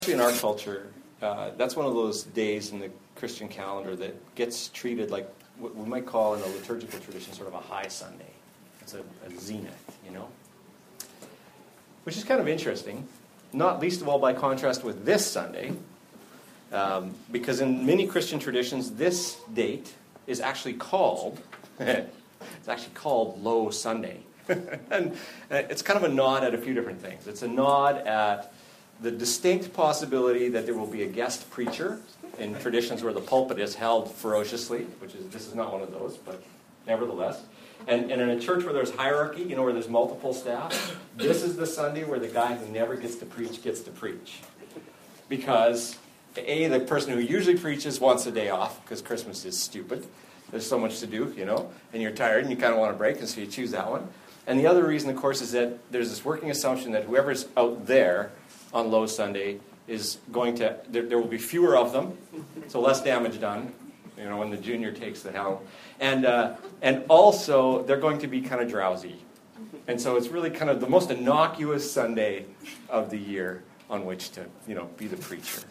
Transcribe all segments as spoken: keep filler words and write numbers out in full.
In our culture, uh, that's one of those days in the Christian calendar that gets treated like what we might call in a liturgical tradition sort of a high Sunday. It's a, a zenith, you know? Which is kind of interesting, not least of all by contrast with this Sunday, um, because in many Christian traditions, this date is actually called, it's actually called Low Sunday. And it's kind of a nod at a few different things. It's a nod at the distinct possibility that there will be a guest preacher in traditions where the pulpit is held ferociously, which is, this is not one of those, but nevertheless. And, and in a church where there's hierarchy, you know, where there's multiple staff, this is the Sunday where the guy who never gets to preach gets to preach. Because, A, the person who usually preaches wants a day off, because Christmas is stupid. There's so much to do, you know, and you're tired and you kind of want a break, and so you choose that one. And the other reason, of course, is that there's this working assumption that whoever's out there on Low Sunday is going to, there, there will be fewer of them, so less damage done, you know, when the junior takes the helm. And, uh, and also, they're going to be kind of drowsy. And so it's really kind of the most innocuous Sunday of the year on which to, you know, be the preacher.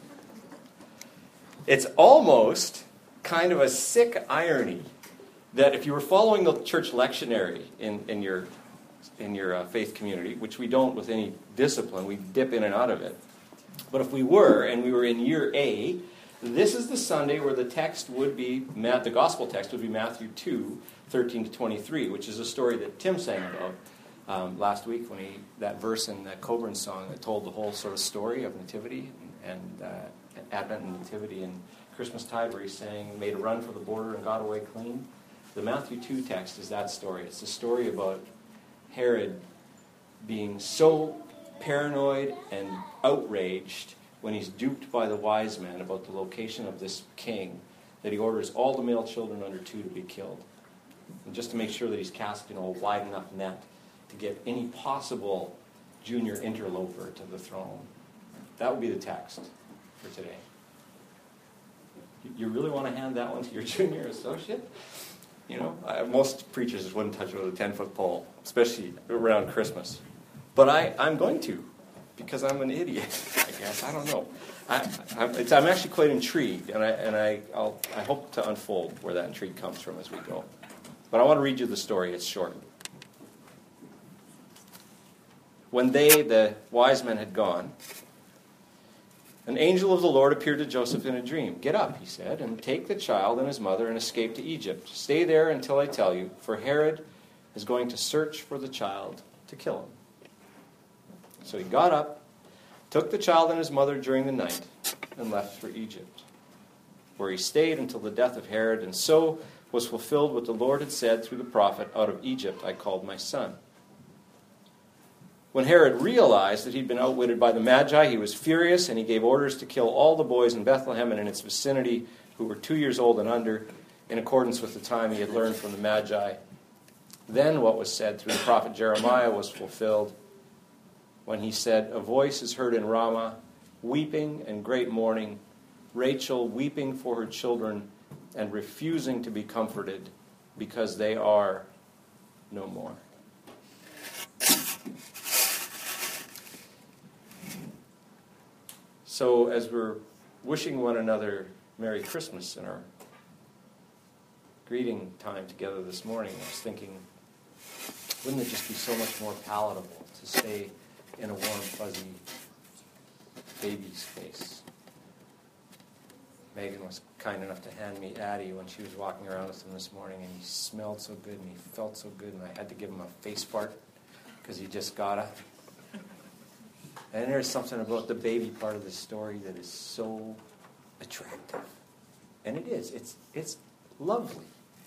It's almost kind of a sick irony that if you were following the church lectionary in, in your in your uh, faith community, which we don't with any discipline, we dip in and out of it. But if we were, and we were in year A, this is the Sunday where the text would be, the gospel text would be Matthew two, thirteen to twenty-three, which is a story that Tim sang about um, last week when he, that verse in that Coburn song that told the whole sort of story of Nativity and, and uh, Advent and Nativity and Christmastide, where he's saying, made a run for the border and got away clean. The Matthew two text is that story. It's the story about Herod being so paranoid and outraged when he's duped by the wise men about the location of this king that he orders all the male children under two to be killed. And just to make sure that he's cast, you know, a wide enough net to get any possible junior interloper to the throne. That would be the text for today. You really want to hand that one to your junior associate? You know, I, most preachers just wouldn't touch it with a ten-foot pole, especially around Christmas. But I, I'm going to, because I'm an idiot, I guess. I don't know. I, I'm, it's, I'm actually quite intrigued, and I and I I'll, I hope to unfold where that intrigue comes from as we go. But I want to read you the story. It's short. When they, the wise men, had gone, an angel of the Lord appeared to Joseph in a dream. "Get up," he said, "and take the child and his mother and escape to Egypt. Stay there until I tell you, for Herod is going to search for the child to kill him." So he got up, took the child and his mother during the night, and left for Egypt, where he stayed until the death of Herod, and so was fulfilled what the Lord had said through the prophet, "Out of Egypt I called my son." When Herod realized that he'd been outwitted by the Magi, he was furious, and he gave orders to kill all the boys in Bethlehem and in its vicinity who were two years old and under, in accordance with the time he had learned from the Magi. Then what was said through the prophet Jeremiah was fulfilled, when he said, "A voice is heard in Ramah, weeping and great mourning, Rachel weeping for her children and refusing to be comforted, because they are no more." So as we're wishing one another Merry Christmas in our greeting time together this morning, I was thinking, wouldn't it just be so much more palatable to stay in a warm, fuzzy baby's face? Megan was kind enough to hand me Addie when she was walking around with him this morning, and he smelled so good and he felt so good, and I had to give him a face fart because he just gotta. And there's something about the baby part of the story that is so attractive. And it is. It's it's lovely.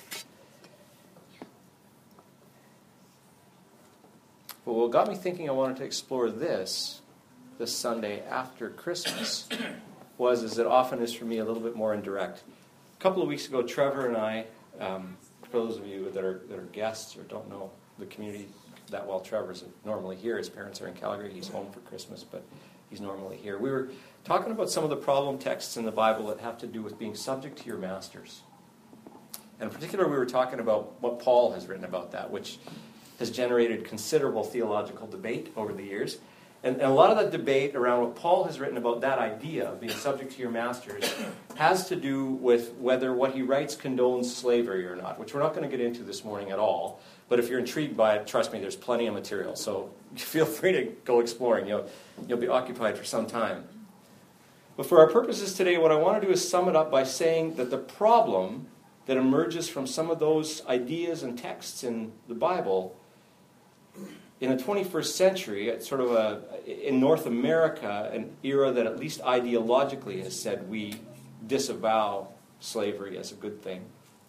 But what got me thinking I wanted to explore this, this Sunday after Christmas, was, as it often is for me, a little bit more indirect. A couple of weeks ago, Trevor and I, um, for those of you that are, that are guests or don't know the community that well, Trevor's normally here. His parents are in Calgary. He's home for Christmas, but he's normally here. We were talking about some of the problem texts in the Bible that have to do with being subject to your masters. And in particular, we were talking about what Paul has written about that, which has generated considerable theological debate over the years. And, and a lot of that debate around what Paul has written about that idea of being subject to your masters has to do with whether what he writes condones slavery or not, which we're not going to get into this morning at all. But if you're intrigued by it, trust me, there's plenty of material. So feel free to go exploring. You'll, you'll be occupied for some time. But for our purposes today, what I want to do is sum it up by saying that the problem that emerges from some of those ideas and texts in the Bible in the twenty-first century, it's sort of a, in North America, an era that at least ideologically has said we disavow slavery as a good thing.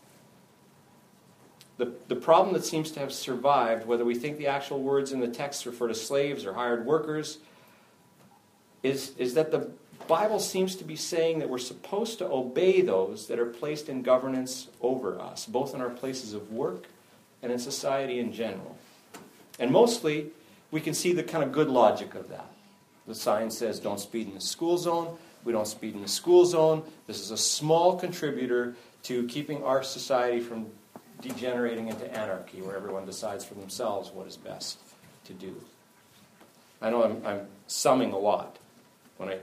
The, the problem that seems to have survived, whether we think the actual words in the text refer to slaves or hired workers, is, is that the Bible seems to be saying that we're supposed to obey those that are placed in governance over us, both in our places of work and in society in general. And mostly, we can see the kind of good logic of that. The sign says, don't speed in the school zone. We don't speed in the school zone. This is a small contributor to keeping our society from degenerating into anarchy, where everyone decides for themselves what is best to do. I know I'm, I'm summing a lot when I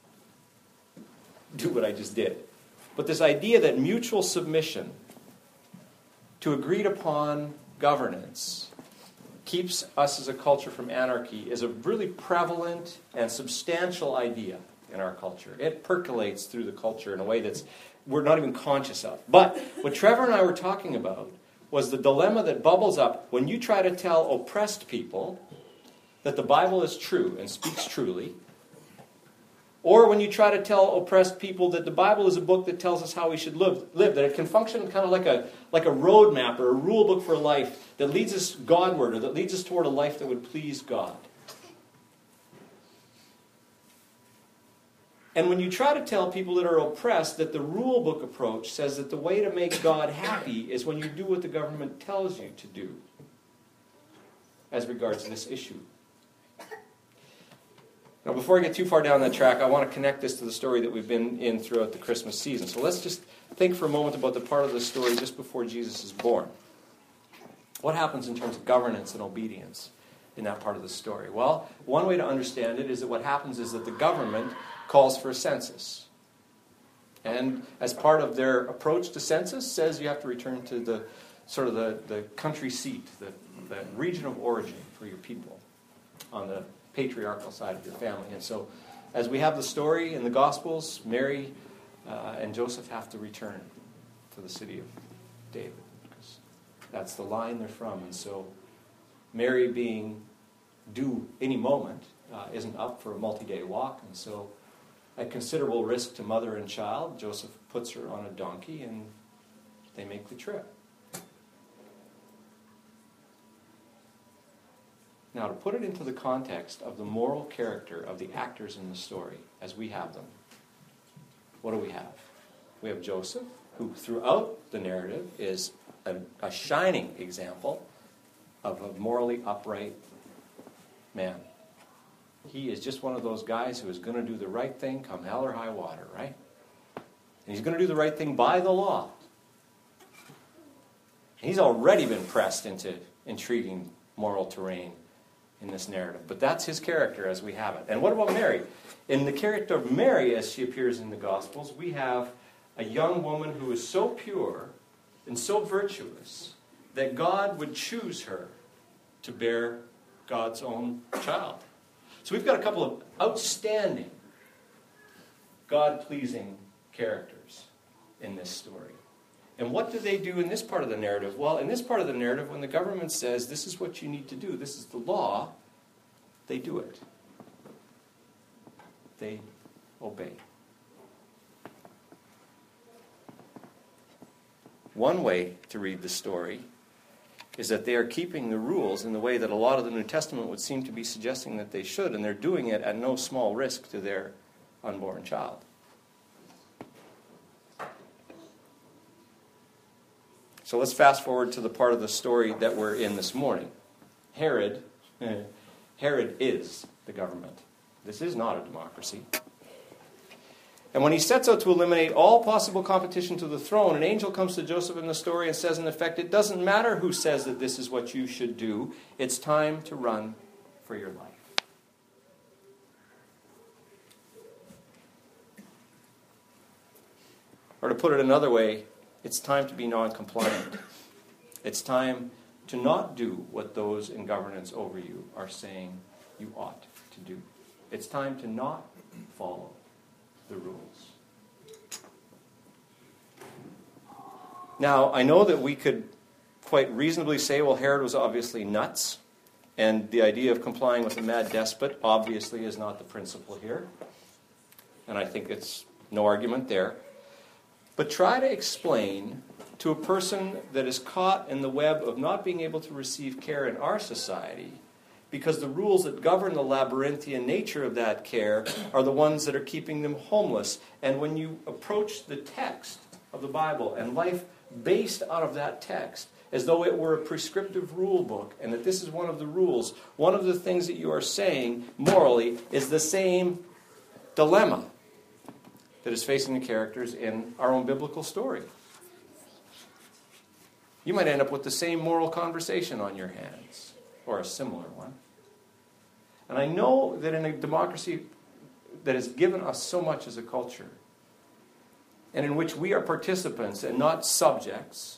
do what I just did. But this idea that mutual submission to agreed upon governance keeps us as a culture from anarchy is a really prevalent and substantial idea in our culture. It percolates through the culture in a way that's we're not even conscious of. But what Trevor and I were talking about was the dilemma that bubbles up when you try to tell oppressed people that the Bible is true and speaks truly, or when you try to tell oppressed people that the Bible is a book that tells us how we should live, live that it can function kind of like a, like a roadmap or a rule book for life that leads us Godward, or that leads us toward a life that would please God. And when you try to tell people that are oppressed that the rule book approach says that the way to make God happy is when you do what the government tells you to do as regards to this issue. Now, before I get too far down that track, I want to connect this to the story that we've been in throughout the Christmas season. So let's just think for a moment about the part of the story just before Jesus is born. What happens in terms of governance and obedience in that part of the story? Well, one way to understand it is that what happens is that the government calls for a census. And as part of their approach to census, says you have to return to the sort of the, the country seat, the, the region of origin for your people on the patriarchal side of your family. And so as we have the story in the Gospels, Mary uh, and Joseph have to return to the city of David, because that's the line they're from. And so Mary, being due any moment, uh, isn't up for a multi-day walk. And so at considerable risk to mother and child, Joseph puts her on a donkey and they make the trip. Now, to put it into the context of the moral character of the actors in the story, as we have them, what do we have? We have Joseph, who throughout the narrative is a, a shining example of a morally upright man. He is just one of those guys who is going to do the right thing come hell or high water, right? And he's going to do the right thing by the law. And he's already been pressed into intriguing moral terrain in this narrative. But that's his character as we have it. And what about Mary? In the character of Mary, as she appears in the Gospels, we have a young woman who is so pure and so virtuous that God would choose her to bear God's own child. So we've got a couple of outstanding, God-pleasing characters in this story. And what do they do in this part of the narrative? Well, in this part of the narrative, when the government says, this is what you need to do, this is the law, they do it. They obey. One way to read the story is that they are keeping the rules in the way that a lot of the New Testament would seem to be suggesting that they should, and they're doing it at no small risk to their unborn child. So let's fast forward to the part of the story that we're in this morning. Herod, Herod is the government. This is not a democracy. And when he sets out to eliminate all possible competition to the throne, an angel comes to Joseph in the story and says, in effect, it doesn't matter who says that this is what you should do. It's time to run for your life. Or to put it another way, it's time to be non-compliant. It's time to not do what those in governance over you are saying you ought to do. It's time to not follow the rules. Now, I know that we could quite reasonably say, well, Herod was obviously nuts, and the idea of complying with a mad despot obviously is not the principle here. And I think it's no argument there. But try to explain to a person that is caught in the web of not being able to receive care in our society because the rules that govern the labyrinthian nature of that care are the ones that are keeping them homeless. And when you approach the text of the Bible and life based out of that text, as though it were a prescriptive rule book, and that this is one of the rules, one of the things that you are saying morally is the same dilemma that is facing the characters in our own biblical story. You might end up with the same moral conversation on your hands, or a similar one. And I know that in a democracy that has given us so much as a culture, and in which we are participants and not subjects,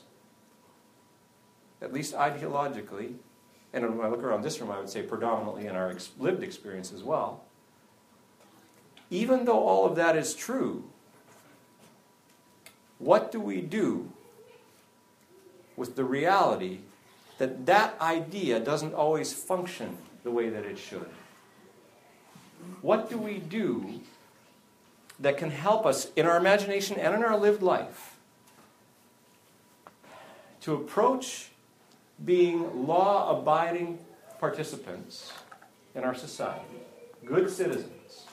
at least ideologically, and when I look around this room, I would say predominantly in our ex- lived experience as well, even though all of that is true, what do we do with the reality that that idea doesn't always function the way that it should? What do we do that can help us in our imagination and in our lived life to approach being law-abiding participants in our society, good citizens,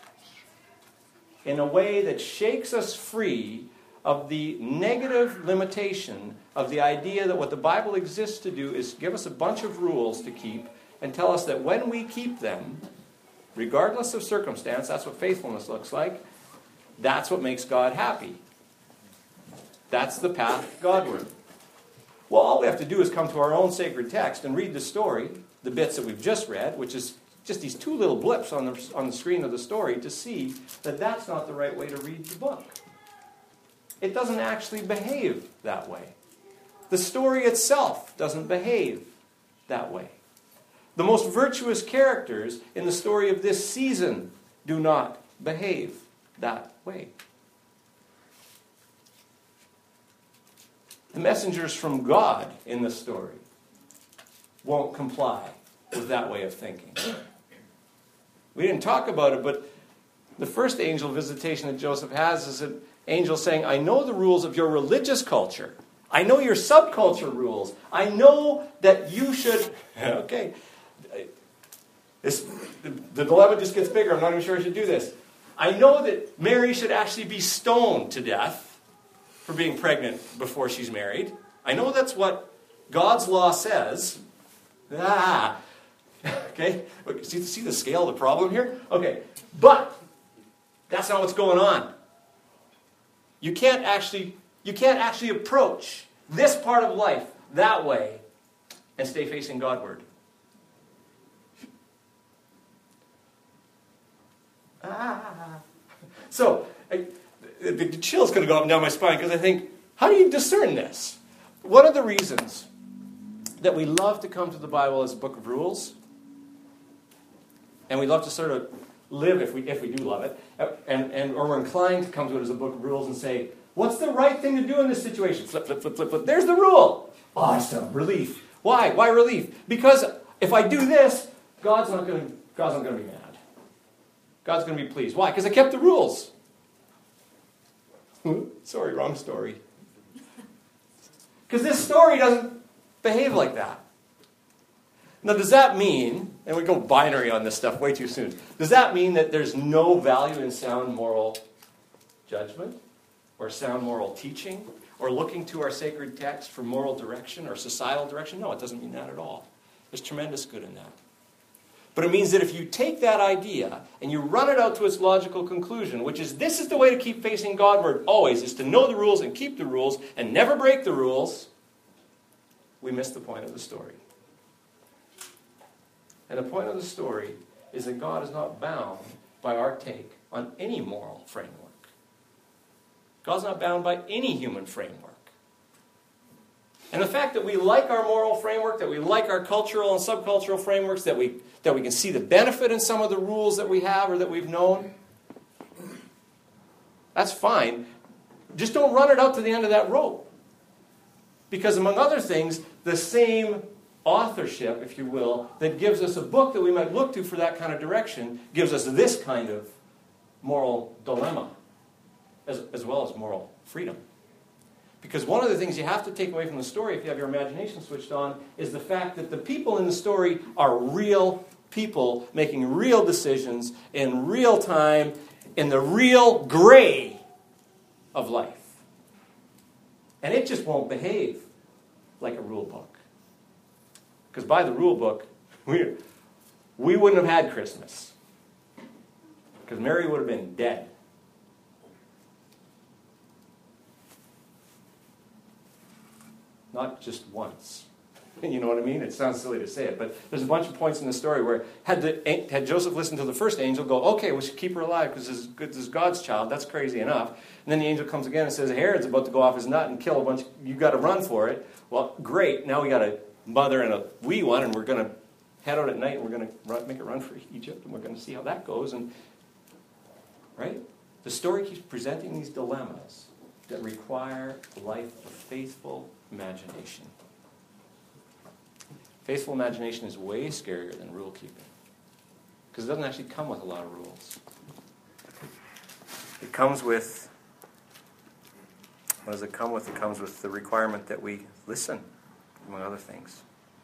in a way that shakes us free of the negative limitation of the idea that what the Bible exists to do is give us a bunch of rules to keep and tell us that when we keep them, regardless of circumstance, that's what faithfulness looks like, that's what makes God happy. That's the path Godward. Well, all we have to do is come to our own sacred text and read the story, the bits that we've just read, which is just these two little blips on the, on the screen of the story, to see that that's not the right way to read the book. It doesn't actually behave that way. The story itself doesn't behave that way. The most virtuous characters in the story of this season do not behave that way. The messengers from God in the story won't comply with that way of thinking. We didn't talk about it, but the first angel visitation that Joseph has is an angel saying, I know the rules of your religious culture. I know your subculture rules. I know that you should... Okay. This, the, the dilemma just gets bigger. I'm not even sure I should do this. I know that Mary should actually be stoned to death for being pregnant before she's married. I know that's what God's law says. Ah, okay, see, see the scale of the problem here? Okay, but that's not what's going on. You can't actually, you can't actually approach this part of life that way and stay facing Godward. Ah. So, I, the, the chill's going to go up and down my spine because I think, how do you discern this? One of the reasons that we love to come to the Bible as a book of rules, and we love to sort of live, if we if we do love it, and, and or we're inclined to come to it as a book of rules and say, what's the right thing to do in this situation? Flip, flip, flip, flip, flip. There's the rule. Awesome. Relief. Why? Why relief? Because if I do this, God's not going to God's not going to be mad. God's going to be pleased. Why? Because I kept the rules. Sorry, wrong story. Because this story doesn't behave like that. Now, does that mean, and we go binary on this stuff way too soon, does that mean that there's no value in sound moral judgment or sound moral teaching or looking to our sacred text for moral direction or societal direction? No, it doesn't mean that at all. There's tremendous good in that. But it means that if you take that idea and you run it out to its logical conclusion, which is this is the way to keep facing Godward always, is to know the rules and keep the rules and never break the rules, we miss the point of the story. And the point of the story is that God is not bound by our take on any moral framework. God's not bound by any human framework. And the fact that we like our moral framework, that we like our cultural and subcultural frameworks, that we, that we can see the benefit in some of the rules that we have or that we've known, that's fine. Just don't run it out to the end of that rope. Because among other things, the same authorship, if you will, that gives us a book that we might look to for that kind of direction, gives us this kind of moral dilemma, as, as well as moral freedom. Because one of the things you have to take away from the story, if you have your imagination switched on, is the fact that the people in the story are real people making real decisions in real time, in the real gray of life. And it just won't behave like a rule book. Because by the rule book, we, we wouldn't have had Christmas. Because Mary would have been dead. Not just once. You know what I mean? It sounds silly to say it, but there's a bunch of points in the story where had, the, had Joseph listened to the first angel, go, okay, we should keep her alive because this, this is God's child. That's crazy enough. And then the angel comes again and says, Herod's about to go off his nut and kill a bunch. You got to run for it. Well, great. Now we got a mother and a wee one, and we're going to head out at night, and we're going to make a run for Egypt, and we're going to see how that goes. And right? The story keeps presenting these dilemmas that require a life of faithful imagination. Faithful imagination is way scarier than rule keeping. Because it doesn't actually come with a lot of rules. It comes with, what does it come with? It comes with the requirement that we listen, among other things.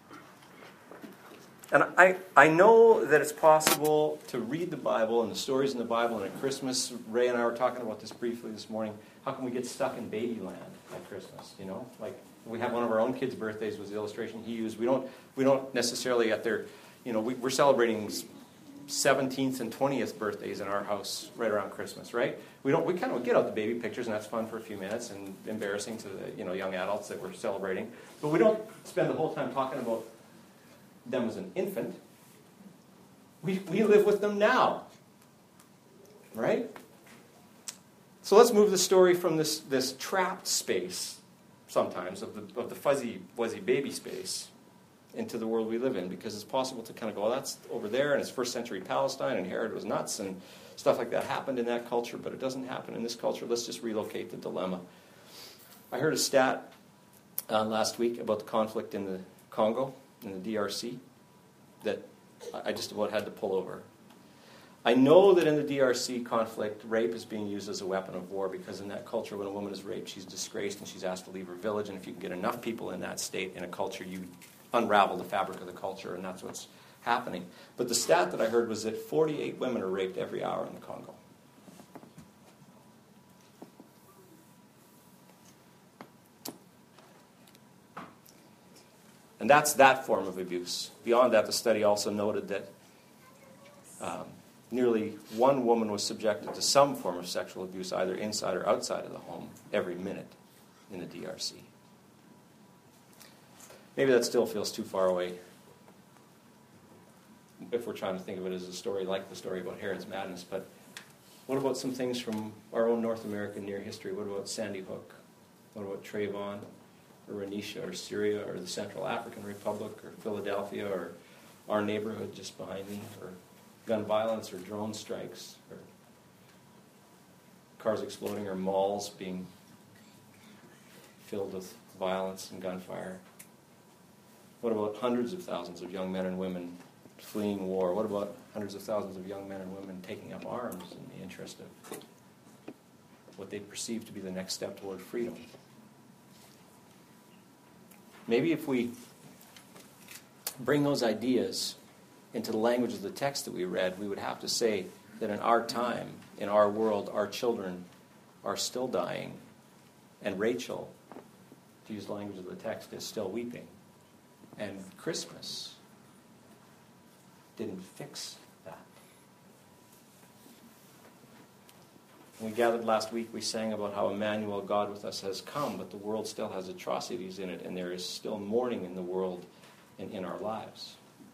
And I, I know that it's possible to read the Bible and the stories in the Bible, and at Christmas, Ray and I were talking about this briefly this morning. How can we get stuck in babyland at Christmas, you know? Like, we have one of our own kids' birthdays was the illustration he used. We don't we don't necessarily at their, you know, we, we're celebrating seventeenth and twentieth birthdays in our house right around Christmas, right? We don't we kind of get out the baby pictures, and that's fun for a few minutes and embarrassing to the, you know, young adults that we're celebrating. But we don't spend the whole time talking about them as an infant. We we live with them now, right? So let's move the story from this this trapped space, sometimes, of the of the fuzzy, fuzzy baby space into the world we live in, because it's possible to kind of go, well, that's over there, and it's first century Palestine, and Herod was nuts, and stuff like that happened in that culture, but it doesn't happen in this culture. Let's just relocate the dilemma. I heard a stat uh, last week about the conflict in the Congo, in the D R C, that I just about had to pull over. I know that in the D R C conflict, rape is being used as a weapon of war, because in that culture, when a woman is raped, she's disgraced and she's asked to leave her village. And if you can get enough people in that state, in a culture, you unravel the fabric of the culture, and that's what's happening. But the stat that I heard was that forty-eight women are raped every hour in the Congo. And that's that form of abuse. Beyond that, the study also noted that um, nearly one woman was subjected to some form of sexual abuse, either inside or outside of the home, every minute in the D R C. Maybe that still feels too far away if we're trying to think of it as a story like the story about Herod's madness. But what about some things from our own North American near history? What about Sandy Hook? What about Trayvon, or Renisha, or Syria, or the Central African Republic, or Philadelphia, or our neighborhood just behind me, or gun violence, or drone strikes, or cars exploding, or malls being filled with violence and gunfire? What about hundreds of thousands of young men and women fleeing war? What about hundreds of thousands of young men and women taking up arms in the interest of what they perceive to be the next step toward freedom? Maybe if we bring those ideas into the language of the text that we read, we would have to say that in our time, in our world, our children are still dying, and Rachel, to use the language of the text, is still weeping. And Christmas didn't fix that. When we gathered last week, we sang about how Emmanuel, God with us, has come, but the world still has atrocities in it, and there is still mourning in the world and in our lives.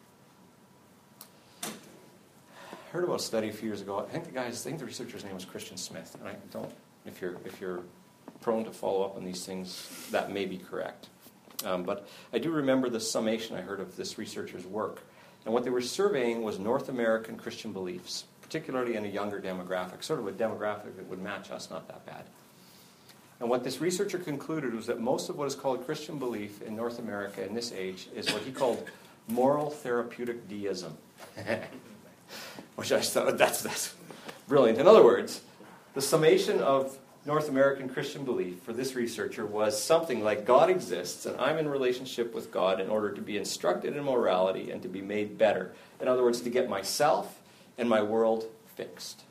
I heard about a study a few years ago. I think the guy's, I think the researcher's name was Christian Smith, and I don't If you're, if you're prone to follow up on these things, that may be correct. Um, but I do remember the summation I heard of this researcher's work. And what they were surveying was North American Christian beliefs, particularly in a younger demographic, sort of a demographic that would match us, not that bad. And what this researcher concluded was that most of what is called Christian belief in North America in this age is what he called moral therapeutic deism. Which I thought, that's, that's brilliant. In other words, the summation of North American Christian belief for this researcher was something like God exists and I'm in relationship with God in order to be instructed in morality and to be made better. In other words, to get myself and my world fixed.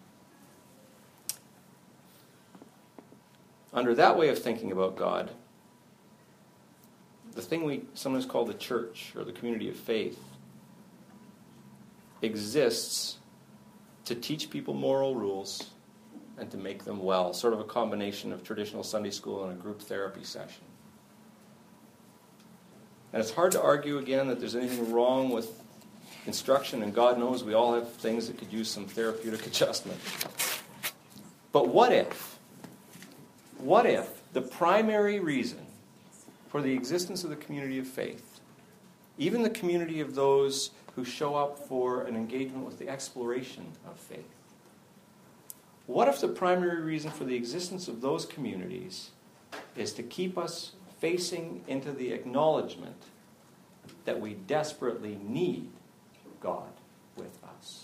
Under that way of thinking about God, the thing we sometimes call the church or the community of faith exists to teach people moral rules and to make them well, sort of a combination of traditional Sunday school and a group therapy session. And it's hard to argue again that there's anything wrong with instruction, and God knows we all have things that could use some therapeutic adjustment. But what if, what if the primary reason for the existence of the community of faith, even the community of those who show up for an engagement with the exploration of faith, what if the primary reason for the existence of those communities is to keep us facing into the acknowledgement that we desperately need God with us?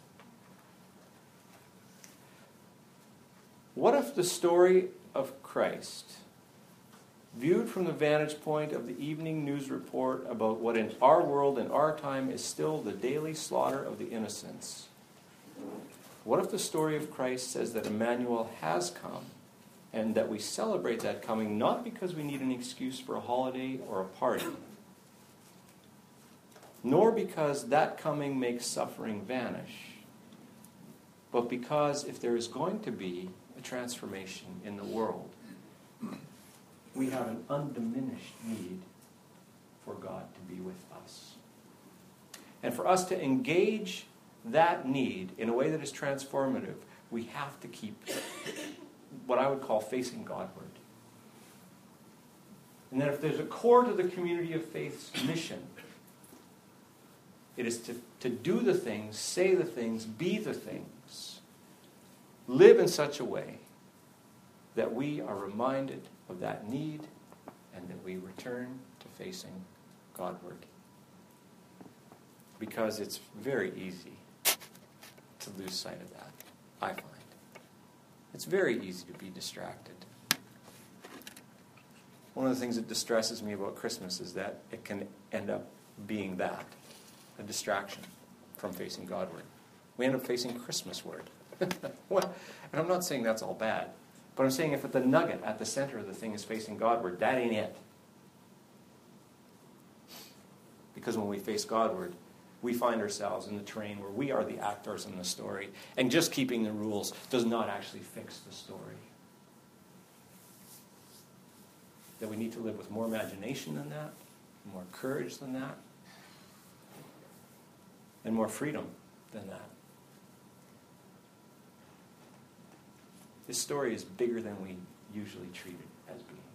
What if the story of Christ, viewed from the vantage point of the evening news report about what in our world, in our time, is still the daily slaughter of the innocents, what if the story of Christ says that Emmanuel has come and that we celebrate that coming not because we need an excuse for a holiday or a party, nor because that coming makes suffering vanish, but because if there is going to be a transformation in the world, we have an undiminished need for God to be with us. And for us to engage that need in a way that is transformative, we have to keep what I would call facing Godward. And then if there's a core to the community of faith's mission, it is to, to do the things, say the things, be the things, live in such a way that we are reminded of that need and that we return to facing Godward. Because it's very easy to lose sight of that, I find. It's very easy to be distracted. One of the things that distresses me about Christmas is that it can end up being that, a distraction from facing Godward. We end up facing Christmasward. Well, and I'm not saying that's all bad, but I'm saying if at the nugget at the center of the thing is facing Godward, that ain't it. Because when we face Godward, we find ourselves in the terrain where we are the actors in the story, and just keeping the rules does not actually fix the story. That we need to live with more imagination than that, more courage than that, and more freedom than that. This story is bigger than we usually treat it as being.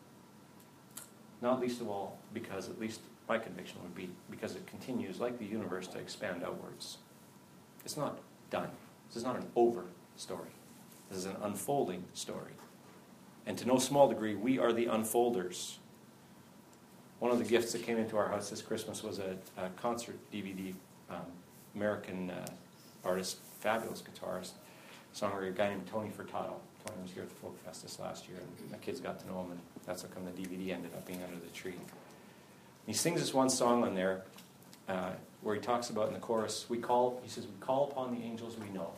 Not least of all because, at least my conviction would be, because it continues, like the universe, to expand outwards. It's not done. This is not an over story. This is an unfolding story. And to no small degree, we are the unfolders. One of the gifts that came into our house this Christmas was a, a concert D V D. Um, American uh, artist, fabulous guitarist, songwriter, a guy named Tony Furtado. Tony was here at the Folk Fest this last year, and my kids got to know him, and that's how come the D V D ended up being under the tree. He sings this one song on there uh, where he talks about in the chorus, we call, he says, we call upon the angels we know.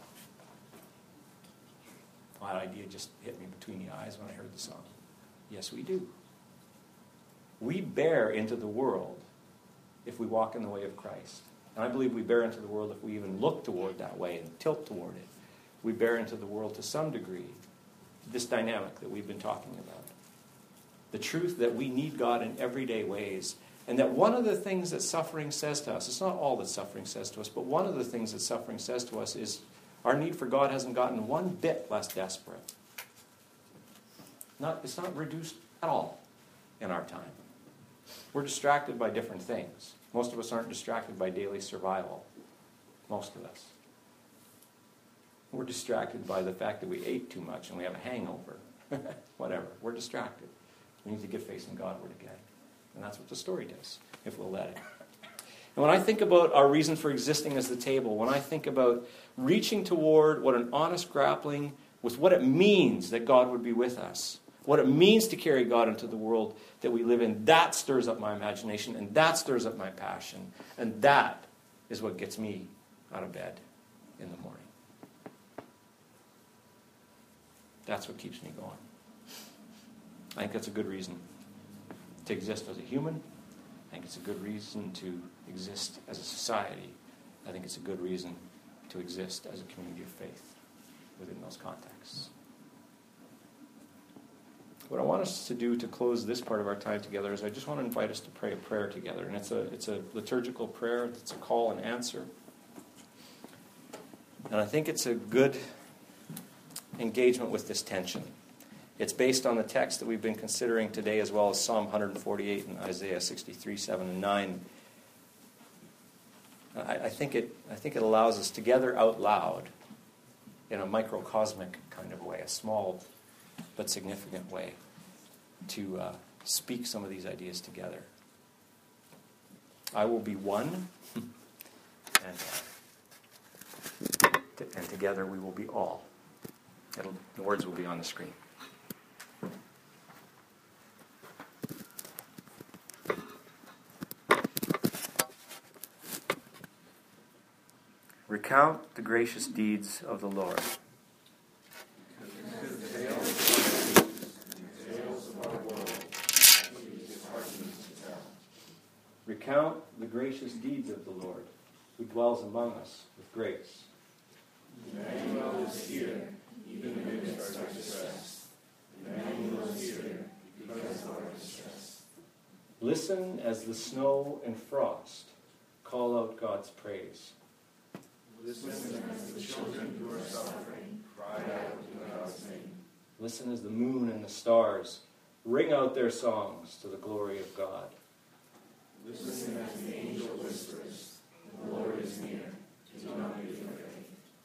Well, that idea just hit me between the eyes when I heard the song. Yes, we do. We bear into the world if we walk in the way of Christ. And I believe we bear into the world if we even look toward that way and tilt toward it. We bear into the world to some degree this dynamic that we've been talking about. The truth that we need God in everyday ways. And that one of the things that suffering says to us, it's not all that suffering says to us, but one of the things that suffering says to us is our need for God hasn't gotten one bit less desperate. Not, it's not reduced at all in our time. We're distracted by different things. Most of us aren't distracted by daily survival. Most of us. We're distracted by the fact that we ate too much and we have a hangover. Whatever. We're distracted. We need to get facing Godward again. And that's what the story does, if we'll let it. And when I think about our reason for existing as the table, when I think about reaching toward what an honest grappling with what it means that God would be with us, what it means to carry God into the world that we live in, that stirs up my imagination, and that stirs up my passion, and that is what gets me out of bed in the morning. That's what keeps me going. I think that's a good reason to exist as a human. I think it's a good reason to exist as a society. I think it's a good reason to exist as a community of faith within those contexts. What I want us to do to close this part of our time together is I just want to invite us to pray a prayer together. And it's a, it's a liturgical prayer. It's a call and answer. And I think it's a good engagement with this tension. It's based on the text that we've been considering today, as well as Psalm one forty-eight and Isaiah sixty-three, seven and nine. I, I think it I think it allows us together out loud in a microcosmic kind of way, a small but significant way, to uh, speak some of these ideas together. I will be one, and, uh, t- and together we will be all. It'll, the words will be on the screen. Recount the gracious deeds of the Lord. Recount the gracious deeds of the Lord, who dwells among us with grace. Emmanuel is here, even amidst our distress. Emmanuel is here, because of our distress. Listen as the snow and frost call out God's praise. Listen as the children who are suffering cry out to God's name. Listen as the moon and the stars ring out their songs to the glory of God. Listen as the angel whispers, the Lord is near, do not be afraid.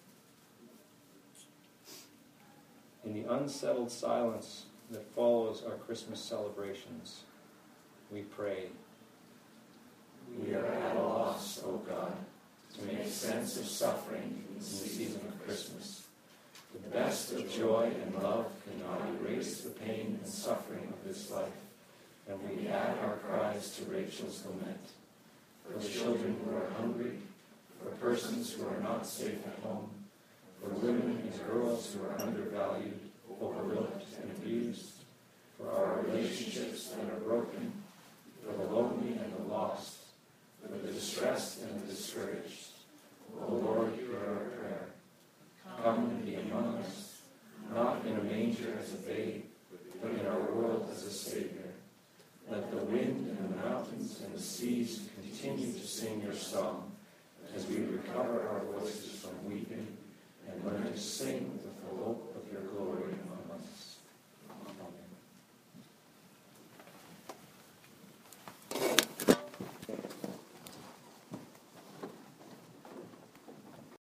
In the unsettled silence that follows our Christmas celebrations, we pray. We are at a loss, O God, to make sense of suffering in the season of Christmas. The best of joy and love cannot erase the pain and suffering of this life, and we add our cries to Rachel's lament. For the children who are hungry, for persons who are not safe at home, for women and girls who are undervalued, overlooked, and abused, for our relationships that are broken, for the lonely and the lost, for the distressed and the discouraged. O Lord, hear our prayer. Come and be among us, not in a manger as a babe, but in our world as a Savior. Let the wind and the mountains and the seas continue to sing your song as we recover our voices from weeping and learn to sing